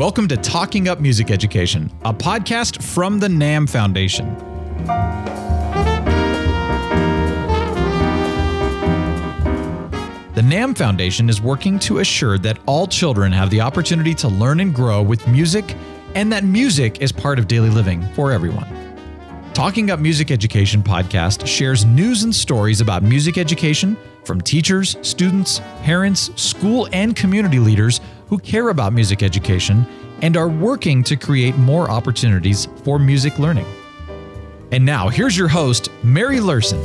Welcome to Talking Up Music Education, a podcast from the NAMM Foundation. The NAMM Foundation is working to assure that all children have the opportunity to learn and grow with music, and that music is part of daily living for everyone. Talking Up Music Education podcast shares news and stories about music education from teachers, students, parents, school, and community leaders who care about music education and are working to create more opportunities for music learning. And now, here's your host, Mary Lurson.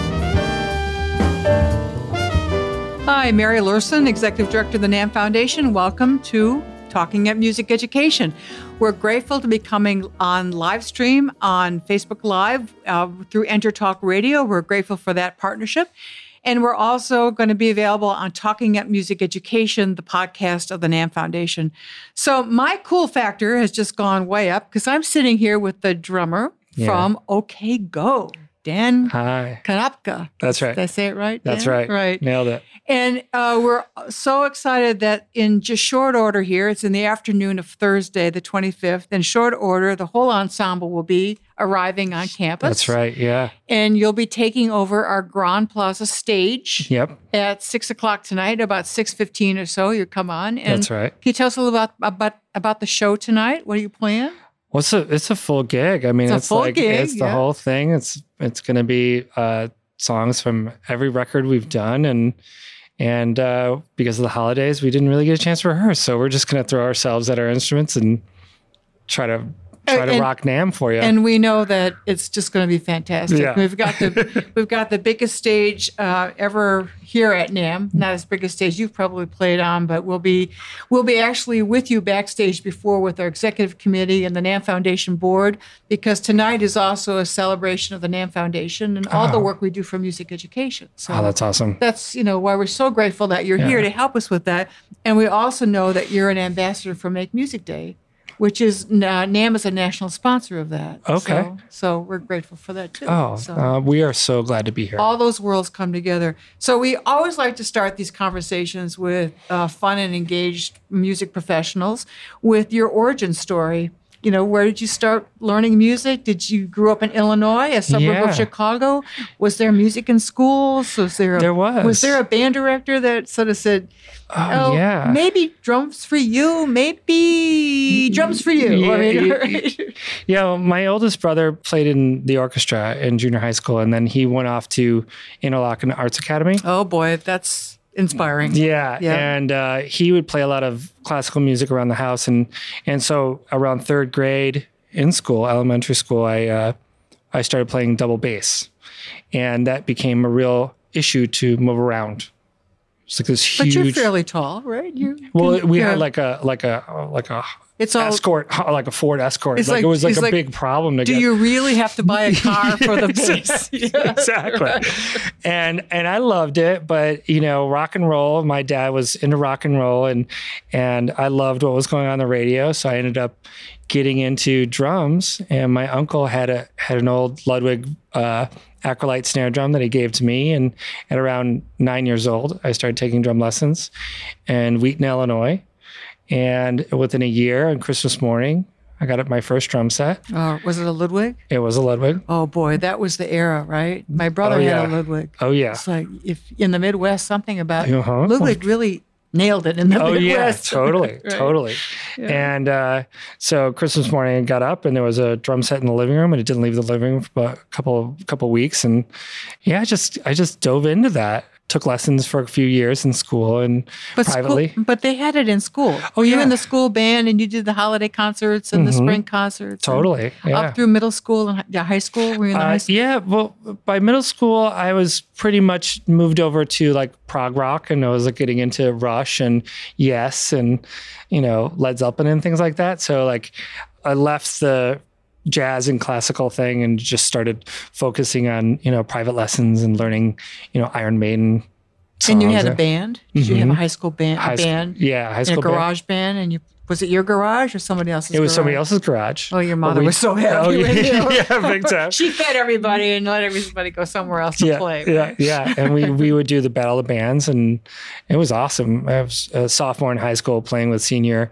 Hi, Mary Lurson, Executive Director of the NAMM Foundation. Welcome to Talking Up Music Education. We're grateful to be coming on live stream on Facebook Live through Enter Talk Radio. We're grateful for that partnership. And we're also going to be available on Talking Up Music Education, the podcast of the NAMM Foundation. So my cool factor has just gone way up because I'm sitting here with the drummer from OK Go, Dan Konopka. That's right. Did I say it right, Dan? That's right. Right. Nailed it. And we're so excited that in just short order here, it's in the afternoon of Thursday, the 25th. In short order, the whole ensemble will be arriving on campus. That's right, yeah. And you'll be taking over our Grand Plaza stage at 6 o'clock tonight, about 6:15 or so. You come on. And that's right. Can you tell us a little about the show tonight? What are you playing? Well, it's a full gig. I mean, it's the whole thing. It's going to be songs from every record we've done, and because of the holidays, we didn't really get a chance to rehearse. So we're just going to throw ourselves at our instruments and try to rock NAMM for you. And we know that it's just going to be fantastic. Yeah. We've got the biggest stage ever here at NAMM. Not as big a stage you've probably played on, but we'll be actually with you backstage before with our executive committee and the NAMM Foundation board, because tonight is also a celebration of the NAMM Foundation and all the work we do for music education. So that's awesome. That's why we're so grateful that you're here to help us with that. And we also know that you're an ambassador for Make Music Day, which is NAMM is a national sponsor of that. Okay. So we're grateful for that too. We are so glad to be here. All those worlds come together. So we always like to start these conversations with fun and engaged music professionals with your origin story. You know, where did you start learning music? Did you grow up in Illinois, a suburb of Chicago? Was there music in schools? There was. Was there a band director that sort of said, maybe drums for you, maybe drums for you? Well, my oldest brother played in the orchestra in junior high school, and then he went off to Interlochen Arts Academy. Oh, boy, that's inspiring. Yeah. And he would play a lot of classical music around the house. And so around third grade in school, elementary school, I started playing double bass. And that became a real issue to move around. It's like this huge... But you're fairly tall, right? We had like a it's all Escort, like a Ford Escort. It was like a big problem to get. Do you really have to buy a car for the bass? Exactly. And I loved it, but rock and roll. My dad was into rock and roll, and I loved what was going on the radio. So I ended up getting into drums. And my uncle had an old Ludwig Acrolite snare drum that he gave to me. And at around 9 years old, I started taking drum lessons in Wheaton, Illinois. And within a year, on Christmas morning, I got my first drum set. Was it a Ludwig? It was a Ludwig. Oh, boy, that was the era, right? My brother had a Ludwig. Oh, yeah. It's like, if in the Midwest, something about Ludwig really nailed it in the Midwest. Oh, yeah, totally, right. Totally. Yeah. And so Christmas morning, I got up, and there was a drum set in the living room, and it didn't leave the living room for about a couple weeks. And I just dove into that. Took lessons for a few years in school and privately. But they had it in school. Oh, yeah. You in the school band, and you did the holiday concerts and the spring concerts. Totally. Up through middle school and high school? Were you in the high school? Yeah. Well, by middle school, I was pretty much moved over to like prog rock, and I was like getting into Rush and Yes and, Led Zeppelin and things like that. So like I left the jazz and classical thing and just started focusing on, private lessons and learning, Iron Maiden songs. And you had a band? Did you have a high school band? High school garage band? And was it your garage or somebody else's garage? It was somebody else's garage. Oh, your mother was so happy with you. Yeah, big time. She fed everybody and let everybody go somewhere else to play. Right? Yeah. And we would do the Battle of Bands, and it was awesome. I was a sophomore in high school playing with senior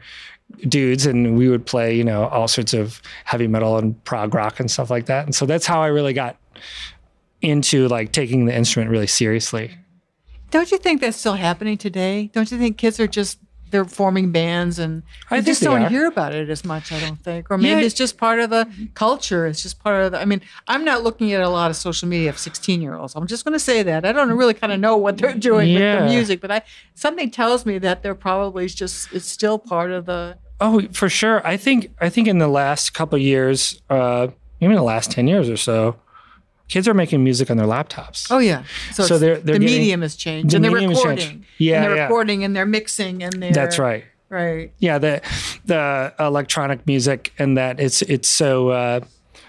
dudes, and we would play, all sorts of heavy metal and prog rock and stuff like that. And so that's how I really got into like taking the instrument really seriously. Don't you think that's still happening today? Don't you think kids are they're forming bands and I just don't hear about it as much, I don't think. Or maybe it's just part of the culture. It's just part of I'm not looking at a lot of social media of 16-year-olds. I'm just going to say that. I don't really kind of know what they're doing with the music, but something tells me that they're probably it's still part of the... Oh, for sure. I think in the last couple of years, even the last 10 years or so, kids are making music on their laptops. Oh yeah, so they're the medium has changed, and they're recording. Yeah, and they're recording, and they're mixing, and they're... That's right. Right. Yeah, the electronic music, and that it's so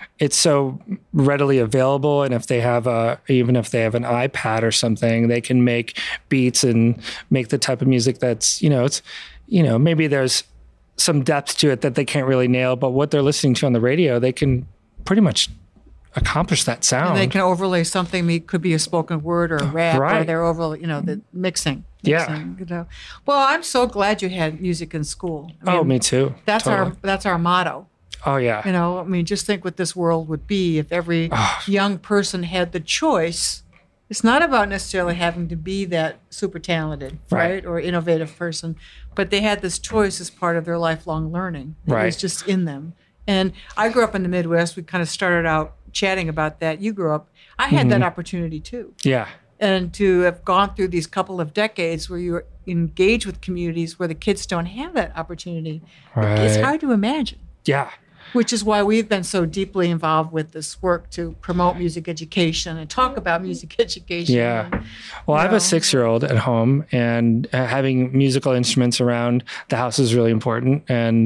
readily available, and if they have even if they have an iPad or something, they can make beats and make the type of music that's maybe there's some depth to it that they can't really nail, but what they're listening to on the radio, they can pretty much accomplish that sound. And they can overlay something. It could be a spoken word or a rap, right. Or they're overlay, the mixing. Yeah. Well, I'm so glad you had music in school. Me too. That's totally. our motto. Oh yeah. Just think what this world would be if every young person had the choice. It's not about necessarily having to be that super talented, right? Or innovative person, but they had this choice as part of their lifelong learning. It was just in them. And I grew up in the Midwest. We kind of started out chatting about that. You grew up. I had that opportunity too. Yeah. And to have gone through these couple of decades where you engage with communities where the kids don't have that opportunity, it's hard to imagine. Yeah. Which is why we've been so deeply involved with this work to promote music education and talk about music education. Yeah. Well, I have a 6-year-old at home, and having musical instruments around the house is really important.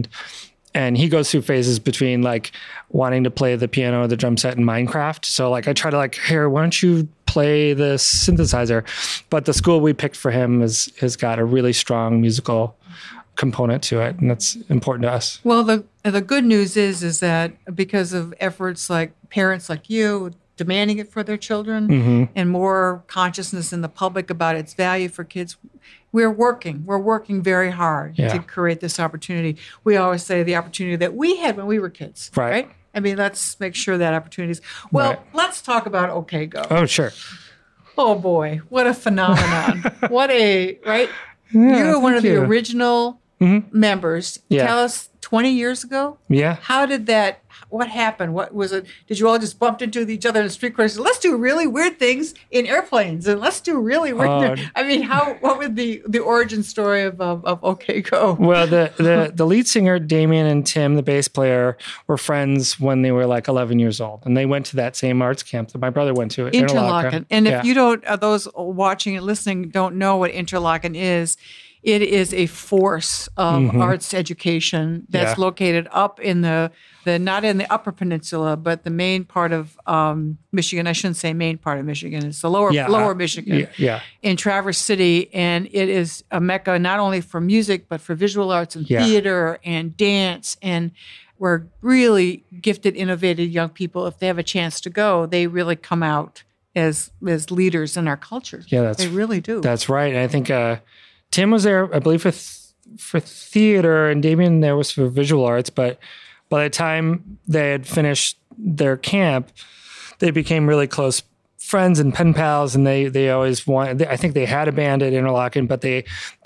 And he goes through phases between like wanting to play the piano or the drum set in Minecraft. So like I try to here, why don't you play the synthesizer? But the school we picked for him has got a really strong musical component to it, and that's important to us. Well, the good news is that because of efforts like parents like you demanding it for their children and more consciousness in the public about its value for kids, we're working very hard to create this opportunity. We always say the opportunity that we had when we were kids, right? Let's make sure that opportunity is... Well, let's talk about OK Go. Oh, sure. Oh, boy. What a phenomenon. Right? Yeah, you were one of the original members. Yeah. Tell us, 20 years ago? Yeah. What happened? What was it? Did you all just bump into each other in the street corner? Let's do really weird things in airplanes, and let's do really weird things. What was the origin story of OK Go? Well, the lead singer, Damien, and Tim, the bass player, were friends when they were like 11 years old, and they went to that same arts camp that my brother went to at Interlochen. And if you don't, those watching and listening don't know what Interlochen is, it is a force of arts education that's located up in the not in the Upper Peninsula, but the main part of Michigan. I shouldn't say main part of Michigan. It's the lower Michigan in Traverse City. And it is a mecca not only for music, but for visual arts and theater and dance. And where really gifted, innovative young people, if they have a chance to go, they really come out as leaders in our culture. Yeah, they really do. That's right. And I think Tim was there, I believe, for theater, and Damien there was for visual arts. But by the time they had finished their camp, they became really close friends and pen pals, and they always wanted. I think they had a band at Interlochen, but they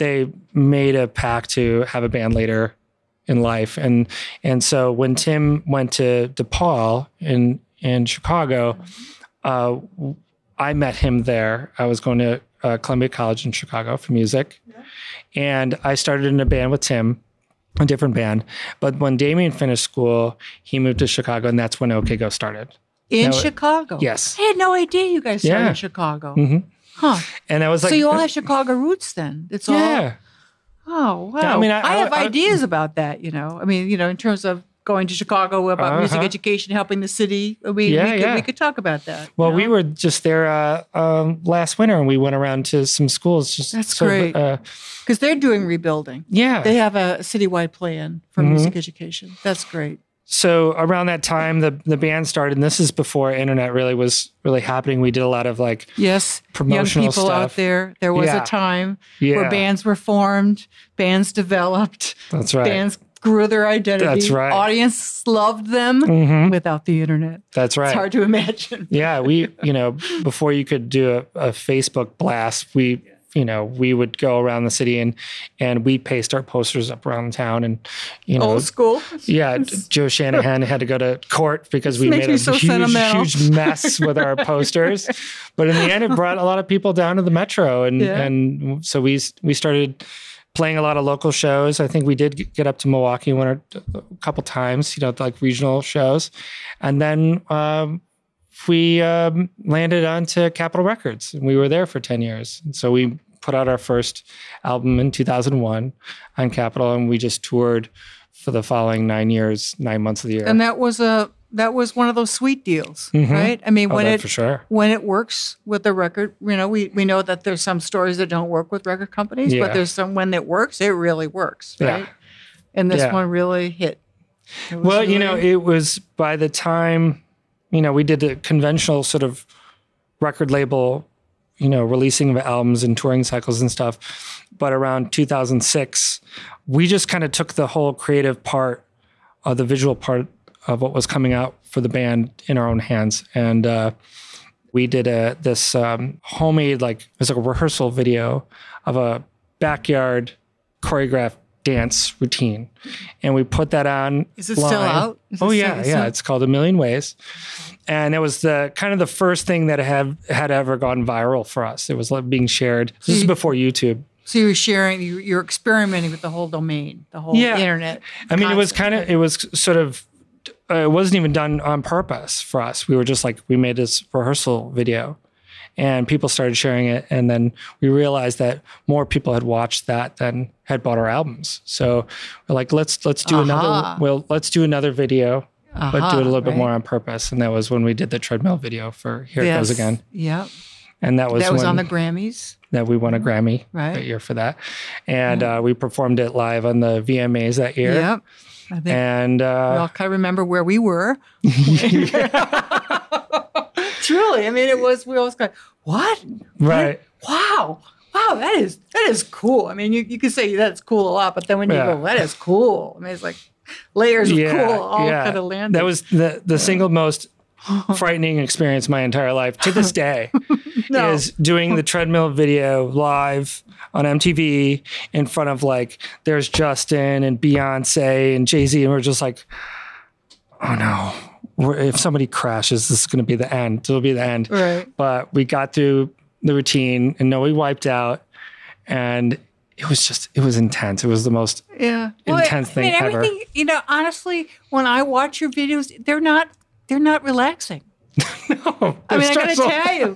made a pact to have a band later in life. And so when Tim went to DePaul in Chicago, I met him there. I was going to Columbia College in Chicago for music. And I started in a band with Tim, a different band. But when Damien finished school, he moved to Chicago, and that's when OK Go started. In Chicago? Yes. I had no idea you guys started in Chicago. Mm-hmm. Huh. And I was like... So you all have Chicago roots then? It's all... Yeah. Oh, wow. I have ideas about that, in terms of going to Chicago about music education, helping the city. We could talk about that. Well, we were just there last winter, and we went around to some schools. That's great. Because they're doing rebuilding. Yeah. They have a citywide plan for music education. That's great. So around that time, the band started, and this is before internet really was really happening. We did a lot of promotional young people stuff out there. There was a time where bands were formed, bands developed. That's right. Bands grew their identity. That's right. Audience loved them without the internet. That's right. It's hard to imagine. Yeah, before you could do a Facebook blast, we would go around the city and we paste our posters up around town and, Old school. Yeah, Joe Shanahan had to go to court because we made a huge mess with our posters. But in the end, it brought a lot of people down to the metro. And so we started playing a lot of local shows. I think we did get up to Milwaukee a couple times, like regional shows. And then we landed onto Capitol Records, and we were there for 10 years. And so we put out our first album in 2001 on Capitol, and we just toured for the following 9 months of the year. And that was one of those sweet deals, right? I mean, when it works with the record, we know that there's some stories that don't work with record companies, but there's some when it works, it really works, right? Yeah. And this one really hit. It was by the time, we did a conventional sort of record label, releasing of albums and touring cycles and stuff. But around 2006, we just kind of took the whole creative part of the visual part of what was coming out for the band in our own hands. And we did this homemade, it was like a rehearsal video of a backyard choreographed dance routine. And we put that on. Is it still out? Yeah. It's called A Million Ways. And it was the kind of the first thing that had ever gone viral for us. It was being shared. This is before YouTube. So you were sharing, you're experimenting with the whole domain, the whole internet. I mean, it wasn't even done on purpose for us. We were just we made this rehearsal video and people started sharing it. And then we realized that more people had watched that than had bought our albums. So we're like, let's do another video, but do it a little bit more on purpose. And that was when we did the treadmill video for Here It Goes Again. Yep. And that was on the Grammys. That we won a Grammy that year for that. And we performed it live on the VMAs that year. Yep. I think we all kind of remember where we were. Truly. I mean, we always go, what? Right. Wow, that is cool. I mean, you can say that's cool a lot, but then when you go, that is cool. I mean, it's like layers of cool all kind of landed. That was the single most frightening experience my entire life to this day is doing the treadmill video live on MTV in front of there's Justin and Beyonce and Jay-Z, and we're just like, oh no, if somebody crashes, this is going to be the end. It'll be the end. Right. But we got through the routine and we wiped out, and it was intense. It was the most intense thing ever. Everything, honestly, when I watch your videos, they're not relaxing. No, I mean, I got to tell you,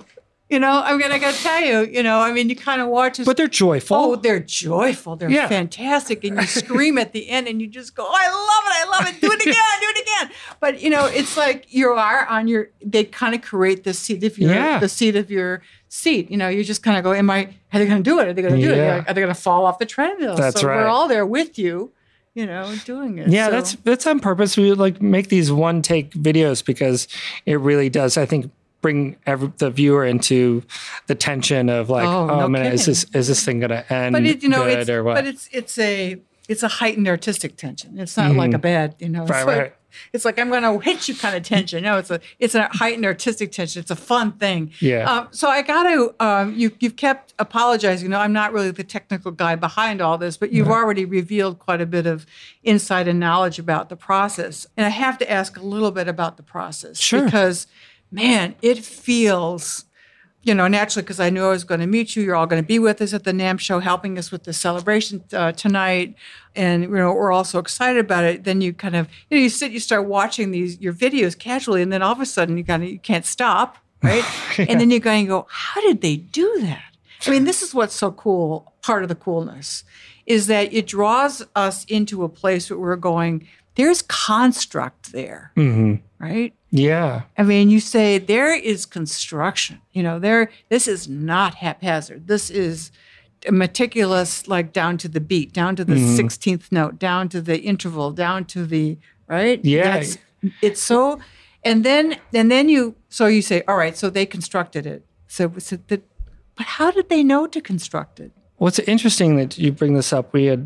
I got to tell you, I mean, you kind of watch this. But they're joyful. Oh, they're joyful. They're fantastic. And you scream at the end and you just go, oh, I love it. Do it again. But, it's like you are they kind of create the seat of your seat. You just kind of go, are they going to do it? Are they going to do it? Are they going to fall off the treadmill? That's right. We're all there with you. Doing it. Yeah, that's on purpose. We make these one take videos because it really does, I think, bring the viewer into the tension of is this thing gonna end? But good or what? But it's a heightened artistic tension. It's not like a bad, right. It's like I'm going to hit you kind of tension. It's a heightened artistic tension. It's a fun thing. Yeah. So I got to. You've kept apologizing. I'm not really the technical guy behind all this, but you've already revealed quite a bit of insight and knowledge about the process. And I have to ask a little bit about the process. Sure. Because, man, it feels. Naturally, because I knew I was going to meet you. You're all going to be with us at the NAMM show, helping us with the celebration tonight. And, we're all so excited about it. Then you kind of, you start watching your videos casually, and then all of a sudden you can't stop, right? And then you're going to go, how did they do that? I mean, this is what's so cool. Part of the coolness is that it draws us into a place where we're going, there's construct there, right? Yeah. I mean, you say there is construction, this is not haphazard. This is meticulous, down to the beat, down to the 16th note, down to the interval, down to the, right? Yeah. It's so, and then you say, all right, so they constructed it. But how did they know to construct it? Well, it's interesting that you bring this up. We had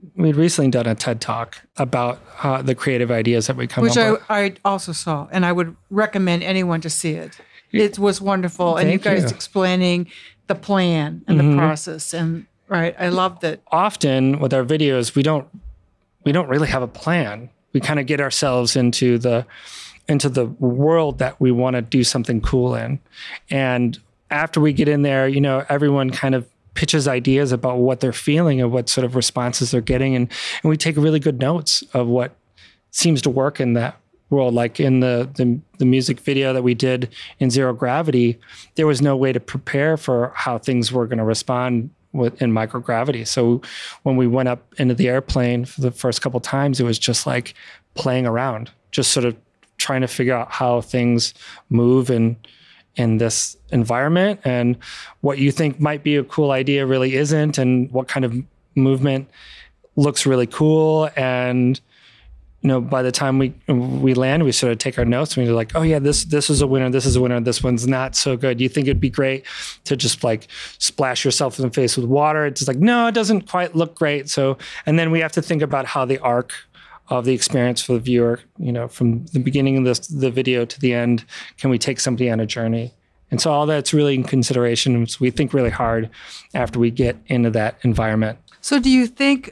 we'd recently done a TED Talk about the creative ideas that we come up with. Which I also saw, and I would recommend anyone to see it. It was wonderful. And you guys explaining the plan and the process. And right, I loved it. Often with our videos, we don't really have a plan. We kind of get ourselves into the world that we want to do something cool in. And after we get in there, everyone kind of pitches ideas about what they're feeling and what sort of responses they're getting. And we take really good notes of what seems to work in that world. Like in the music video that we did in Zero Gravity, there was no way to prepare for how things were going to respond in microgravity. So when we went up into the airplane for the first couple of times, it was just like playing around, just sort of trying to figure out how things move in this environment, and what you think might be a cool idea really isn't, and what kind of movement looks really cool. And by the time we land, we sort of take our notes and we're like, oh yeah, this is a winner, this is a winner, this one's not so good. You think it'd be great to just like splash yourself in the face with water? It's like, no, it doesn't quite look great. So, and then we have to think about how the arc of the experience for the viewer, from the beginning of the video to the end, can we take somebody on a journey? And so all that's really in consideration. So we think really hard after we get into that environment. So do you think,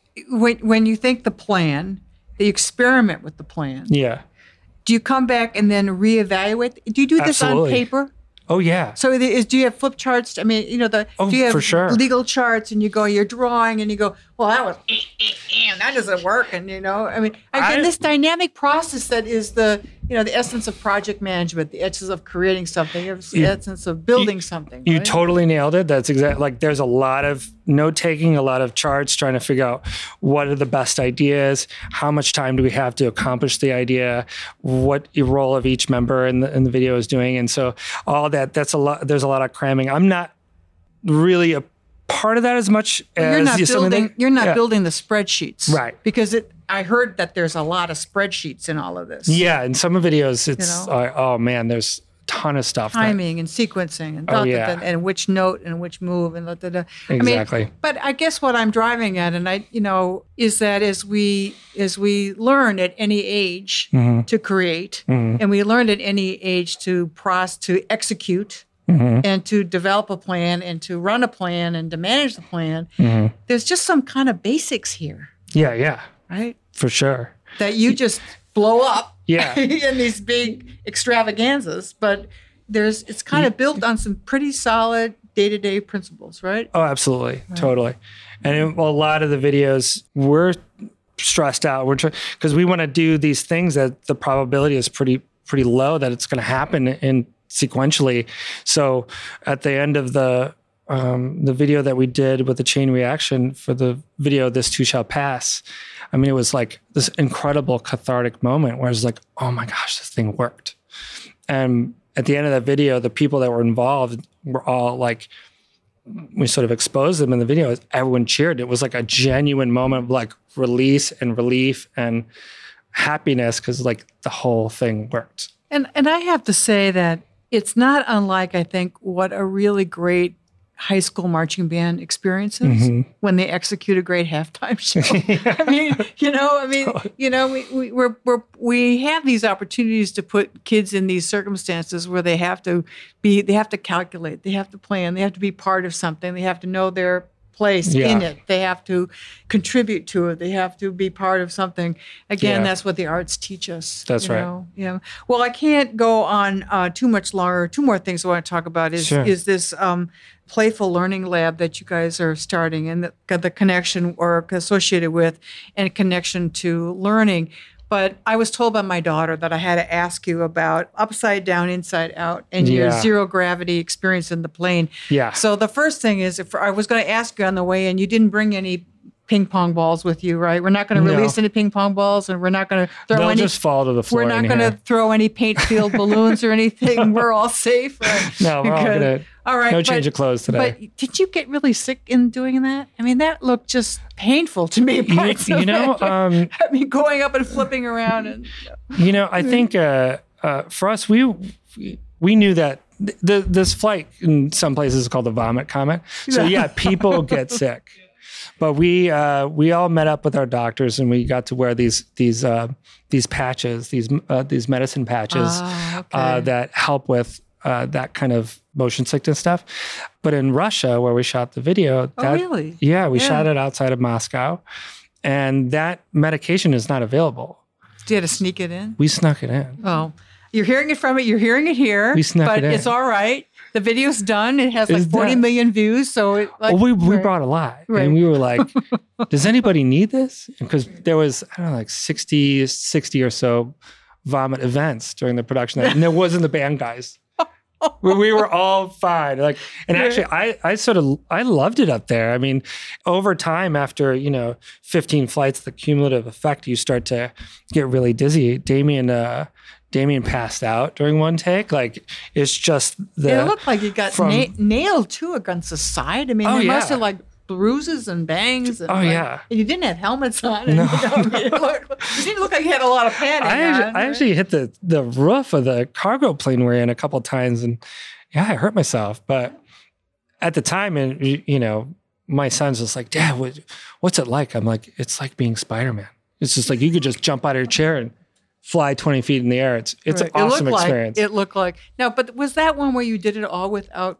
when you think the plan, you experiment with the plan? Yeah. Do you come back and then reevaluate? Do you do this on paper? Oh, yeah. So do you have flip charts? I mean, do you have for sure. legal charts, and you're drawing and you go, well, that was, that doesn't work. And, again, this dynamic process that is the essence of project management, the essence of creating something, the essence of building something. Right? You totally nailed it. That's exactly, like, there's a lot of note-taking, a lot of charts, trying to figure out what are the best ideas, how much time do we have to accomplish the idea, what the role of each member in the video is doing. And so all that's a lot. There's a lot of cramming. I'm not really a part of that as much as you're not building the spreadsheets, right? Because I heard that there's a lot of spreadsheets in all of this. Yeah, in some videos, it's oh man, there's a ton of stuff. Timing and sequencing and and which note and which move and exactly. But I guess what I'm driving at, and is that as we learn at any age to create, and we learn at any age to execute. And to develop a plan and to run a plan and to manage the plan, there's just some kind of basics here. Yeah. Right? For sure. That you just blow up in these big extravaganzas, but it's kind of built on some pretty solid day-to-day principles, right? Oh, absolutely. Right. Totally. And in a lot of the videos, we're stressed out. Because we want to do these things that the probability is pretty low that it's going to happen in sequentially. So at the end of the video that we did with the chain reaction for the video, This Too Shall Pass, I mean, it was like this incredible cathartic moment where it's like, oh my gosh, this thing worked. And at the end of that video, the people that were involved were all like, we sort of exposed them in the video. Everyone cheered. It was like a genuine moment of like release and relief and happiness, because like the whole thing worked. And I have to say that it's not unlike, I think, what a really great high school marching band experiences when they execute a great halftime show. We have these opportunities to put kids in these circumstances where they have to calculate, they have to plan, they have to be part of something, they have to know their place in it. They have to contribute to it. They have to be part of something. Again, that's what the arts teach us. That's right. Yeah. Well, I can't go on too much longer. Two more things I want to talk about is this playful learning lab that you guys are starting, and the connection or associated with and connection to learning. But I was told by my daughter that I had to ask you about Upside Down, Inside Out and your zero gravity experience in the plane. Yeah. So the first thing is, if I was going to ask you on the way in, you didn't bring any ping pong balls with you, right? We're not going to release any ping pong balls, and we're not going to throw They'll just fall to the floor. We're not going to throw any paint-filled balloons or anything. We're all safe, right? No, we're all good. All right. No change of clothes today. But did you get really sick in doing that? I mean, that looked just painful to me. Going up and flipping around. And I think for us, we knew that this flight in some places is called the vomit comet. So people get sick. But we all met up with our doctors, and we got to wear these patches, these medicine patches that help with that kind of motion sickness stuff. But in Russia, where we shot the video, really? Yeah, we shot it outside of Moscow, and that medication is not available. Did you have to sneak it in? We snuck it in. Oh, you're hearing it from it. You're hearing it here. We snuck it in. But it's all right. The video's done. It has like 40 million views. So it, like, we brought a lot. Right. And we were like, does anybody need this? Because there was, I don't know, like 60 or so vomit events during the production. And there wasn't the band guys. We were all fine. Like, and actually I loved it up there. I mean, over time, after, 15 flights, the cumulative effect, you start to get really dizzy. Damien passed out during one take. Like, it's just it looked like he got nailed too against the side. I mean, they must have like bruises and bangs. And and you didn't have helmets on. And, no. It didn't look like you had a lot of padding. I actually hit the roof of the cargo plane we're in a couple of times, and I hurt myself. But at the time, and my son's just like, Dad, what's it like? I'm like, it's like being Spider-Man. It's just like you could just jump out of your chair and fly 20 feet in the air. It's an awesome experience. It looked like. No, but was that one where you did it all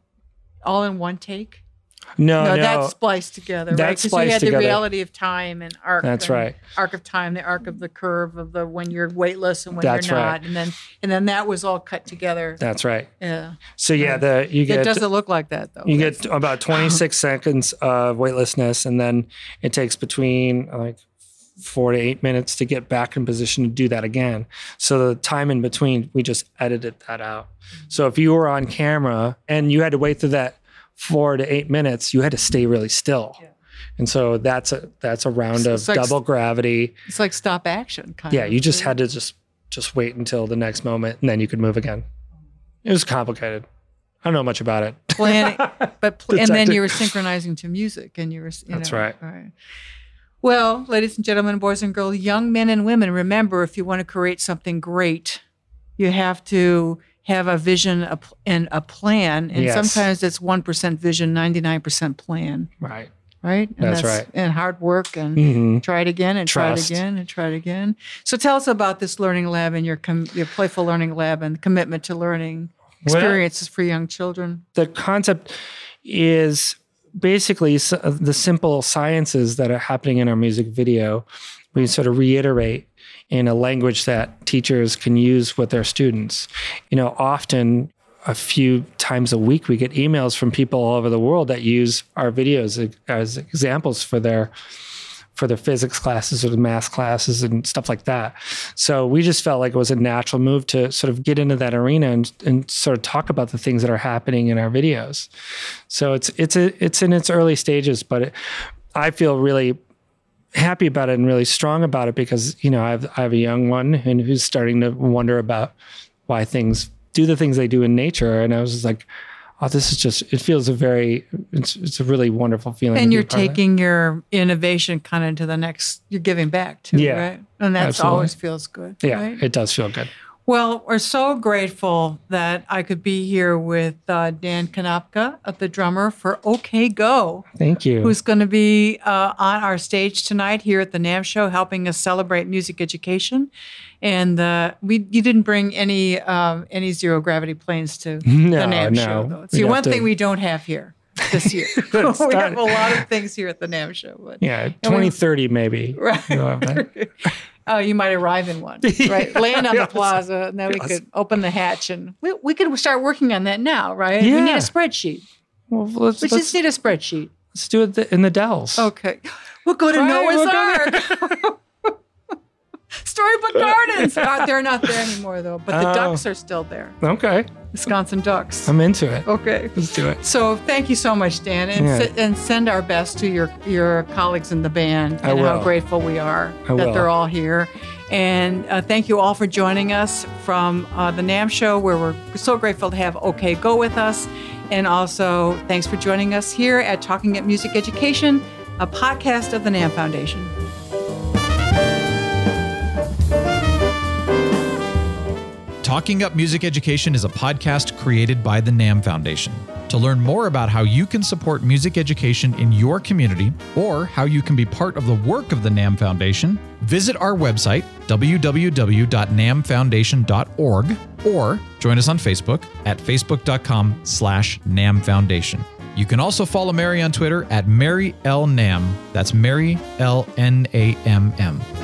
in one take? No. That's spliced together, right? Because you had the reality of time and arc. That's right. Arc of time, the arc of the curve of the when you're weightless and when you're not, and then that was all cut together. That's right. Yeah. So it doesn't look like that though. You get about 26 seconds of weightlessness, and then it takes between like 4 to 8 minutes to get back in position to do that again. So the time in between, we just edited that out. So if you were on camera and you had to wait through that 4 to 8 minutes, you had to stay really still. Yeah. And so that's a round of double gravity. It's like stop action kind of. Yeah, you just had to just wait until the next moment, and then you could move again. It was complicated. I don't know much about it. Planning, and then you were synchronizing to music, and you were. That's right. All right. Well, ladies and gentlemen, boys and girls, young men and women, remember, if you want to create something great, you have to have a vision and a plan. And sometimes it's 1% vision, 99% plan. Right. Right? And that's right. And hard work and try it again and Trust. try it again and try it again. So tell us about this learning lab and your playful learning lab and commitment to learning experiences for young children. The concept is basically the simple sciences that are happening in our music video. We sort of reiterate in a language that teachers can use with their students. Often a few times a week, we get emails from people all over the world that use our videos as examples for their physics classes or the math classes and stuff like that. So we just felt like it was a natural move to sort of get into that arena and sort of talk about the things that are happening in our videos. So it's in its early stages, but I feel really happy about it and really strong about it because, I have a young one and who's starting to wonder about why things do the things they do in nature. And I was just like, oh, it feels it's a really wonderful feeling. And you're taking your innovation kind of to the next, you're giving back too, right? And that always feels good. Yeah, right? It does feel good. Well, we're so grateful that I could be here with Dan Konopka, the drummer for OK Go. Thank you. Who's going to be on our stage tonight here at the NAMM Show, helping us celebrate music education. And you didn't bring any zero gravity planes to the NAMM Show, though. It's the one thing we don't have here this year. We have a lot of things here at the NAMM Show. But, 2030 maybe. Right. Oh, you might arrive in one, right? Land on the plaza, and then we could open the hatch, and we could start working on that now, right? Yeah. We need a spreadsheet. Well, we just need a spreadsheet. Let's do it in the Dells. Okay. We'll go to Noah's Ark. Storybook Gardens. They're not there anymore, though, but the ducks are still there. Okay. Wisconsin Ducks. I'm into it. Okay. Let's do it. So thank you so much, Dan, and send our best to your colleagues in the band and how grateful we are that they're all here. And thank you all for joining us from the NAMM Show, where we're so grateful to have OK Go with us. And also, thanks for joining us here at Talking at Music Education, a podcast of the NAMM Foundation. Talking Up Music Education is a podcast created by the NAMM Foundation. To learn more about how you can support music education in your community or how you can be part of the work of the NAMM Foundation, visit our website, www.nammfoundation.org, or join us on Facebook at facebook.com/NAMM Foundation. You can also follow Mary on Twitter at Mary L. Namm. That's Mary L. Namm.